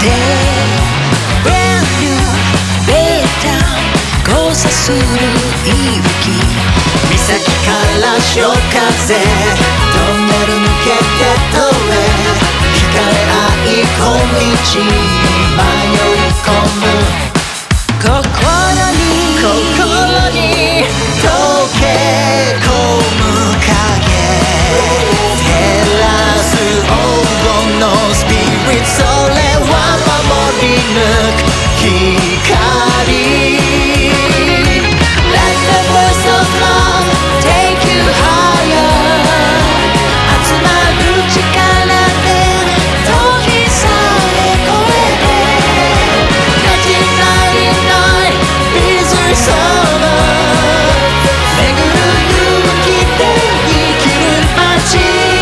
Brand new Baytown 交差する息吹岬から潮風トンネル抜けて通れ惹かれ合い小道に迷い込む心に溶け込む影照らす黄金のスピリットそれは守り抜く光 Let the voice of love take you higher 集まる力で時さえ超えて1999 is over 巡る勇気で生きる街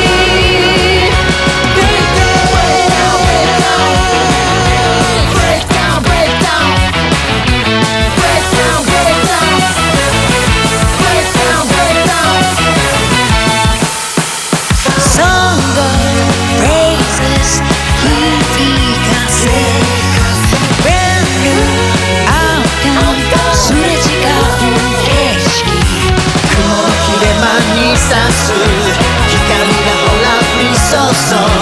Song of praises 響かせ Brand new outcome すれ違う景色雲の切れ間に差す光がほら降り注ぐ